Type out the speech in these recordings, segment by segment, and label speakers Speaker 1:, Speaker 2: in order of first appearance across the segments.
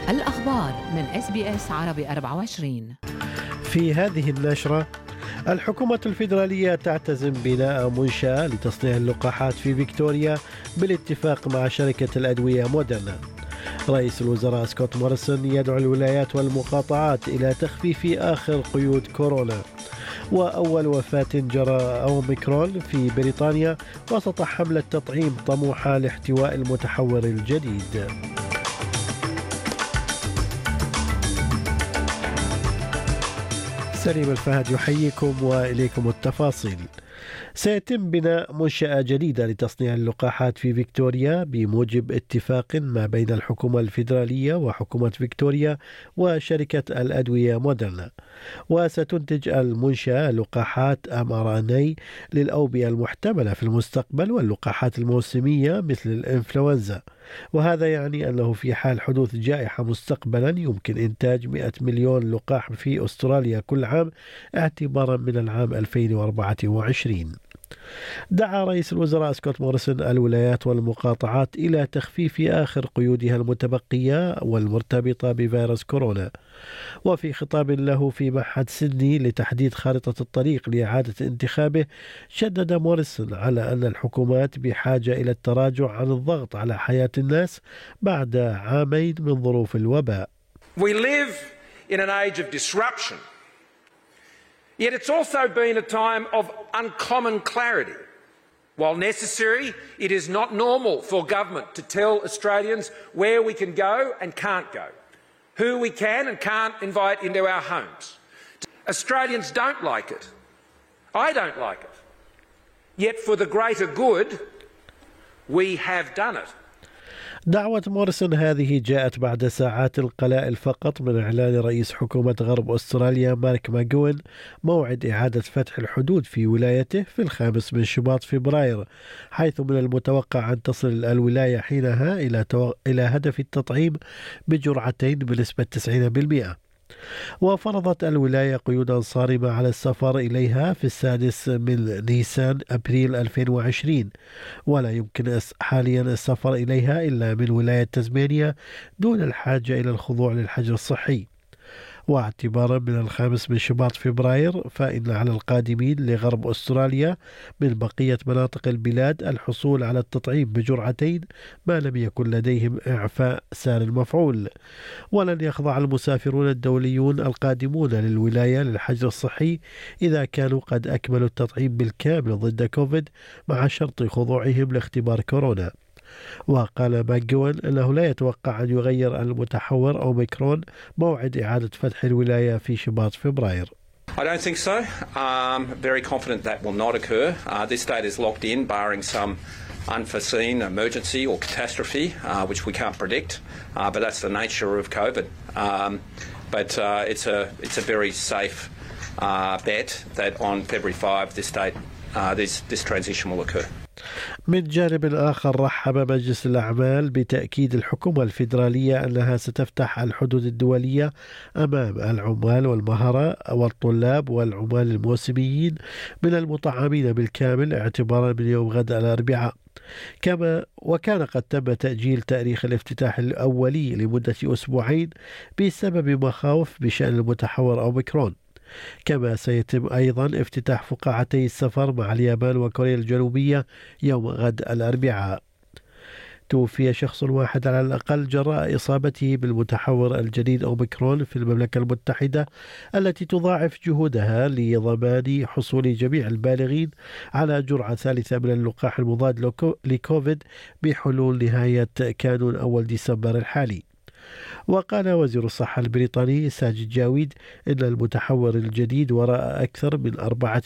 Speaker 1: الأخبار من SBS عربي 24.
Speaker 2: في هذه النشرة: الحكومة الفيدرالية تعتزم بناء منشأة لتصنيع اللقاحات في فيكتوريا بالاتفاق مع شركة الأدوية موديرنا. رئيس الوزراء سكوت موريسون يدعو الولايات والمقاطعات إلى تخفيف آخر قيود كورونا. وأول وفاة جراء أوميكرون في بريطانيا وسط حملة تطعيم طموحة لاحتواء المتحور الجديد. سليم الفهد يحييكم وإليكم التفاصيل. سيتم بناء منشأة جديدة لتصنيع اللقاحات في فيكتوريا بموجب اتفاق ما بين الحكومة الفيدرالية وحكومة فيكتوريا وشركة الأدوية موديرنا. وستنتج المنشأة لقاحات mRNA للأوبئة المحتملة في المستقبل واللقاحات الموسمية مثل الإنفلونزا، وهذا يعني أنه في حال حدوث جائحة مستقبلا يمكن إنتاج 100 مليون لقاح في أستراليا كل عام اعتبارا من العام 2024. دعا رئيس الوزراء سكوت موريسون الولايات والمقاطعات إلى تخفيف آخر قيودها المتبقية والمرتبطة بفيروس كورونا. وفي خطاب له في معهد سيدني لتحديد خارطة الطريق لإعادة انتخابه، شدد موريسون على أن الحكومات بحاجة إلى التراجع عن الضغط على حياة الناس بعد عامين من ظروف الوباء.
Speaker 3: We live in an age of disruption. Yet it's also been a time of uncommon clarity. While necessary, it is not normal for government to tell Australians where we can go and can't go, who we can and can't invite into our homes. Australians don't like it. I don't like it. Yet for the greater good, we have done it.
Speaker 2: دعوة موريسون هذه جاءت بعد ساعات قلائل فقط من إعلان رئيس حكومة غرب أستراليا مارك ماغوين موعد إعادة فتح الحدود في ولايته في 5 من شباط فبراير، حيث من المتوقع أن تصل الولاية حينها إلى هدف التطعيم بجرعتين بنسبة 90%. وفرضت الولاية قيودا صارمة على السفر إليها في 6 من نيسان أبريل 2020، ولا يمكن حاليا السفر إليها إلا من ولاية تزمانيا دون الحاجة إلى الخضوع للحجر الصحي. واعتبارا من 5 من شباط فبراير فإن على القادمين لغرب أستراليا من بقية مناطق البلاد الحصول على التطعيم بجرعتين ما لم يكن لديهم إعفاء سار المفعول. ولن يخضع المسافرون الدوليون القادمون للولاية للحجر الصحي إذا كانوا قد أكملوا التطعيم بالكامل ضد كوفيد مع شرط خضوعهم لاختبار كورونا. وقال ماغوين أنه لا يتوقع أن يغير المتحور أوميكرون موعد إعادة فتح الولاية في شباط فبراير.
Speaker 3: I don't think so. Very confident that will not occur. This date is locked in barring some unforeseen emergency or catastrophe, which we can't predict, but that's the nature of COVID. But it's a very safe bet that on February 5 this transition will occur.
Speaker 2: من جانب آخر، رحب مجلس الأعمال بتأكيد الحكومة الفيدرالية أنها ستفتح الحدود الدولية أمام العمال والمهرة والطلاب والعمال الموسميين من المطعمين بالكامل اعتبارا من يوم غد الأربعاء. وكان قد تم تأجيل تاريخ الافتتاح الأولي لمدة 2 أسبوعين بسبب مخاوف بشأن المتحور أوميكرون. كما سيتم أيضا افتتاح فقاعتي السفر مع اليابان وكوريا الجنوبية يوم غد الأربعاء. توفي شخص واحد على الأقل جراء إصابته بالمتحور الجديد أوميكرون في المملكة المتحدة، التي تضاعف جهودها لضمان حصول جميع البالغين على جرعة ثالثة من اللقاح المضاد لكوفيد بحلول نهاية كانون أول ديسمبر الحالي. وقال وزير الصحة البريطاني ساجد جاويد إن المتحور الجديد وراء أكثر من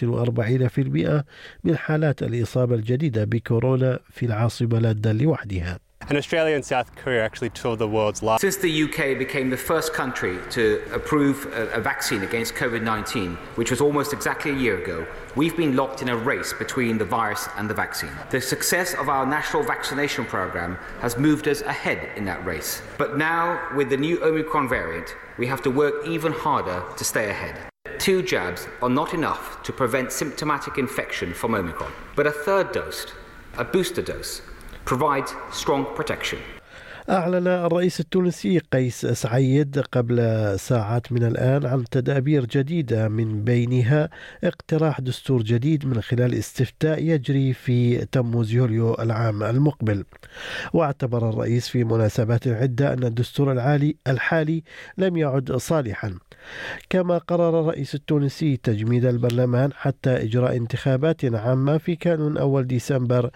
Speaker 2: 44% من حالات الإصابة الجديدة بكورونا في العاصمة لندن لوحدها.
Speaker 4: And Australia and South Korea are actually two of the world's largest.
Speaker 5: Since the UK became the first country to approve a vaccine against COVID-19, which was almost exactly a year ago, we've been locked in a race between the virus and the vaccine. The success of our national vaccination program has moved us ahead in that race. But now, with the new Omicron variant, we have to work even harder to stay ahead. 2 jabs are not enough to prevent symptomatic infection from Omicron, but a third dose, a booster dose, provides strong protection.
Speaker 2: أعلن الرئيس التونسي قيس سعيد قبل ساعات من الآن عن تدابير جديدة، من بينها اقتراح دستور جديد من خلال استفتاء يجري في تموز يوليو العام المقبل. واعتبر الرئيس في مناسبات عدة أن الدستور الحالي لم يعد صالحا. كما قرر الرئيس التونسي تجميد البرلمان حتى إجراء انتخابات عامة في كانون أول ديسمبر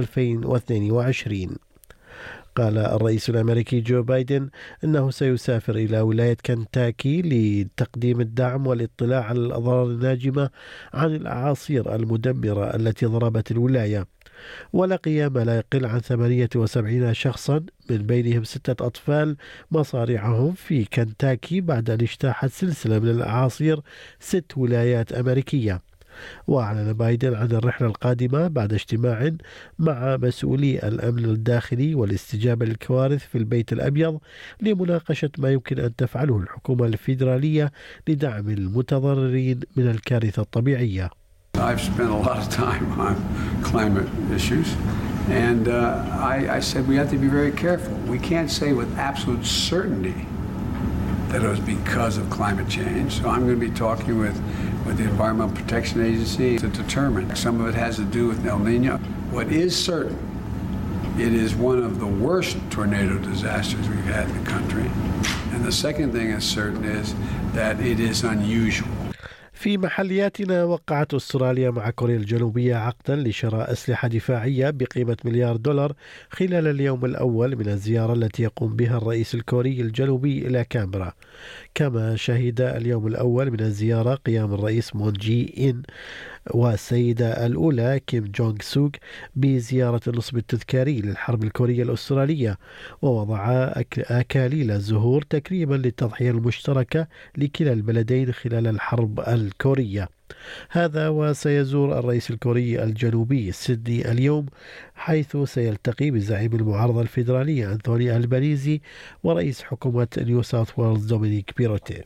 Speaker 2: 2022. قال الرئيس الأمريكي جو بايدن أنه سيسافر إلى ولاية كنتاكي لتقديم الدعم والاطلاع على الأضرار الناجمة عن الأعاصير المدمرة التي ضربت الولاية. ولقي ما لا يقل عن 78 شخصا من بينهم 6 أطفال مصارعهم في كنتاكي بعد أن اجتاحت سلسلة من الأعاصير 6 ولايات أمريكية. وأعلن بايدن عن الرحلة القادمة بعد اجتماع مع مسؤولي الأمن الداخلي والاستجابة للكوارث في البيت الأبيض لمناقشة ما يمكن أن تفعله الحكومة الفيدرالية لدعم المتضررين من الكارثة الطبيعية.
Speaker 6: I've spent a lot of time on climate issues, and I said we have to be very careful. We can't say with absolute certainty that it was because of climate change. So I'm going to be talking with the Environmental Protection Agency to determine. Some of it has to do with El Nino. What is certain, it is one of the worst tornado disasters we've had in the country. And the second thing that's certain is that it is unusual.
Speaker 2: في محلياتنا، وقعت أستراليا مع كوريا الجنوبية عقدا لشراء أسلحة دفاعية بقيمة $1,000,000 خلال اليوم الأول من الزيارة التي يقوم بها الرئيس الكوري الجنوبي إلى كامبرا. كما شهد اليوم الأول من الزيارة قيام الرئيس مون جي إن والسيدة الأولى كيم جونغ سوك بزيارة النصب التذكاري للحرب الكورية الأسترالية، ووضع أكاليل الزهور تكريما للتضحية المشتركة لكلا البلدين خلال الحرب الكورية. هذا وسيزور الرئيس الكوري الجنوبي سيدني اليوم، حيث سيلتقي بزعيم المعارضة الفيدرالية أنتوني ألبانيزي ورئيس حكومة نيو ساوث ويلز دومينيك بيروتي.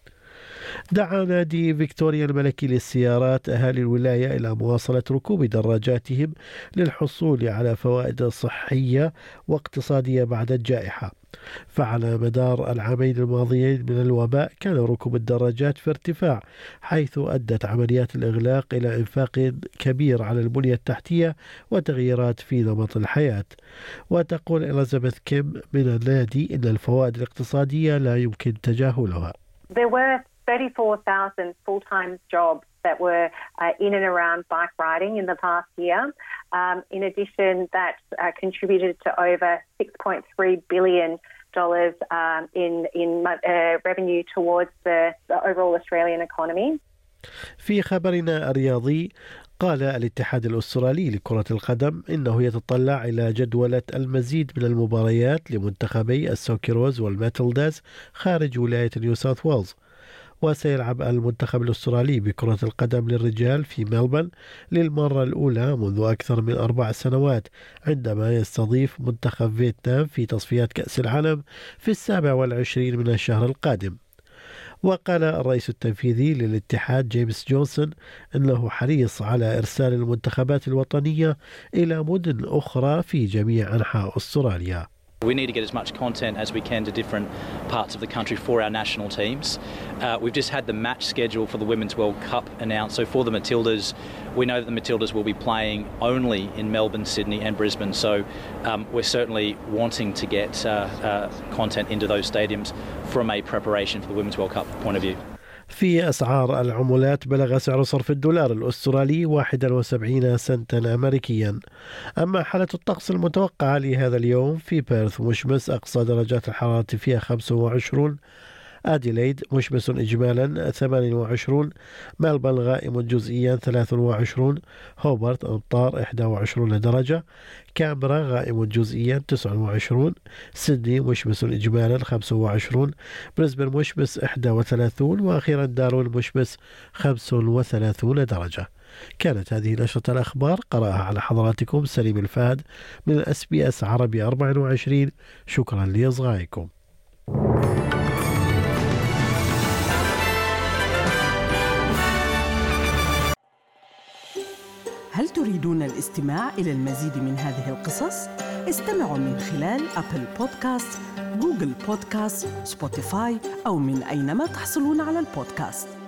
Speaker 2: دعا نادي فيكتوريا الملكي للسيارات أهالي الولاية إلى مواصلة ركوب دراجاتهم للحصول على فوائد صحية واقتصادية بعد الجائحة. فعلى مدار العامين الماضيين من الوباء كان ركوب الدراجات في ارتفاع، حيث أدت عمليات الإغلاق إلى إنفاق كبير على البنية التحتية وتغييرات في نمط الحياة. وتقول إليزابيث كيم من النادي إن الفوائد الاقتصادية لا يمكن تجاهلها.
Speaker 7: There were 34,000 full-time jobs that were in and around bike riding in the past year. In addition, that contributed to over $6.3 billion in revenue towards the overall Australian economy.
Speaker 2: في خبرنا الرياضي، قال الاتحاد الأسترالي لكرة القدم إنه يتطلع إلى جدولة المزيد من المباريات لمنتخبي السوكيروز والماتلداز خارج ولاية نيو ساوث ويلز. وسيلعب المنتخب الأسترالي بكرة القدم للرجال في ملبورن للمرة الأولى منذ أكثر من 4 سنوات، عندما يستضيف منتخب فيتنام في تصفيات كأس العالم في 27 من الشهر القادم. وقال الرئيس التنفيذي للاتحاد جيمس جونسون أنه حريص على إرسال المنتخبات الوطنية إلى مدن أخرى في جميع أنحاء أستراليا.
Speaker 8: We need to get as much content as we can to different parts of the country for our national teams. We've just had the match schedule for the Women's World Cup announced. So for the Matildas, we know that the Matildas will be playing only in Melbourne, Sydney and Brisbane. So we're certainly wanting to get content into those stadiums from a preparation for the Women's World Cup point of view.
Speaker 2: في أسعار العملات، بلغ سعر صرف الدولار الأسترالي 71 سنتا أمريكيا. أما حالة الطقس المتوقعة لهذا اليوم: في بيرث مشمس، أقصى درجات الحرارة فيها 25. أديليد مشمس إجمالا 28. ملبورن غائم جزئيا 23. هوبرت أمطار 21 درجة. كامبرا غائم جزئيا 29. سيدني مشمس إجمالا 25. بريسبن مشمس 31. وأخيرا دارون مشمس 35 درجة. كانت هذه نشرة الأخبار، قرأها على حضراتكم سليم الفهد من SBS عربي 24. شكرا لإصغائكم.
Speaker 9: هل تريدون الاستماع إلى المزيد من هذه القصص؟ استمعوا من خلال أبل بودكاست، جوجل بودكاست، سبوتيفاي أو من أينما تحصلون على البودكاست.